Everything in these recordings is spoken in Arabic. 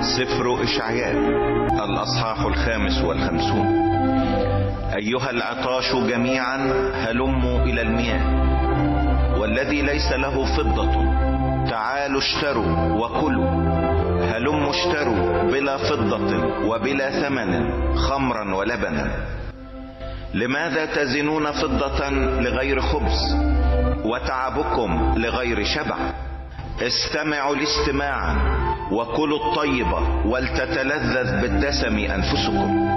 سفر إشعياء الأصحاح 55. أيها العطاش جميعا هلموا إلى المياه، والذي ليس له فضة تعالوا اشتروا وكلوا. هلموا اشتروا بلا فضة وبلا ثمن خمرا ولبنا. لماذا تزنون فضة لغير خبز وتعبكم لغير شبع؟ استمعوا لاستماعا وكلوا الطيبة ولتتلذذ بالدسم أنفسكم.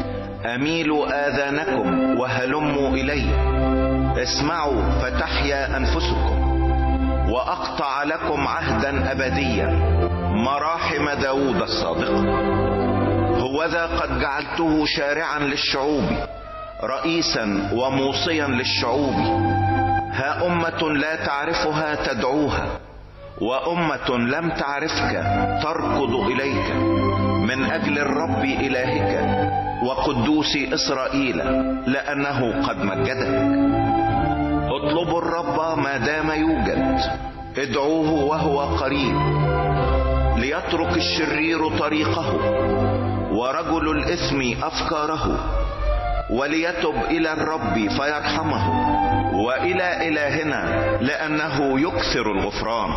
أميلوا آذانكم وهلموا إلي، اسمعوا فتحيا أنفسكم. وأقطع لكم عهدا أبديا، مراحم داود الصادقة. هوذا قد جعلته شارعا للشعوب، رئيسا وموصيا للشعوب. ها أمة لا تعرفها تدعوها، وأمة لم تعرفك تركض إليك. من أجل الرب إلهك وقدوس إسرائيل، لأنه قد مجدك. اطلبوا الرب ما دام يوجد، ادعوه وهو قريب. ليترك الشرير طريقه ورجل الإثم أفكاره، وليتب إلى الرب فيرحمه، وإلى إلهنا لأنه يكثر الغفران.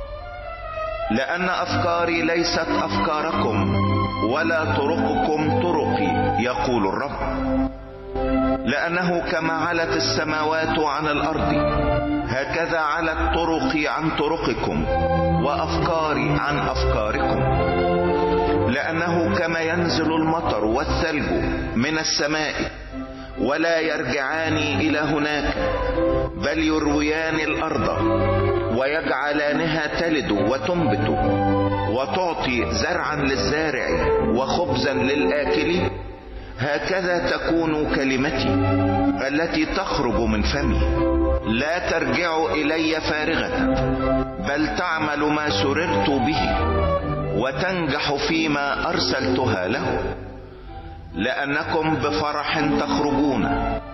لأن أفكاري ليست أفكاركم ولا طرقكم طرقي، يقول الرب. لأنه كما علت السماوات عن الأرض، هكذا علت طرقي عن طرقكم وأفكاري عن أفكاركم. لأنه كما ينزل المطر والثلج من السماء ولا يرجعان إلى هناك، بل يرويان الأرض ويجعلانها تلد وتنبت وتعطي زرعا للزارع وخبزا للآكل، هكذا تكون كلمتي التي تخرج من فمي. لا ترجع إلي فارغة، بل تعمل ما سررت به وتنجح فيما أرسلتها له. لأنكم بفرح تخرجون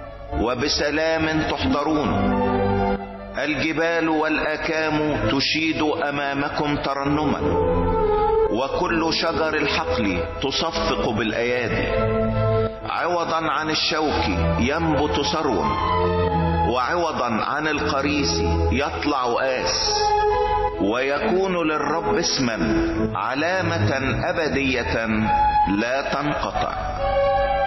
وبسلام تحضرون. الجبال والأكام تشيد أمامكم ترنما، وكل شجر الحقل تصفق بالأيادي. عوضا عن الشوك ينبت سرو، وعوضا عن القريس يطلع آس. ويكون للرب اسما، علامة أبدية لا تنقطع.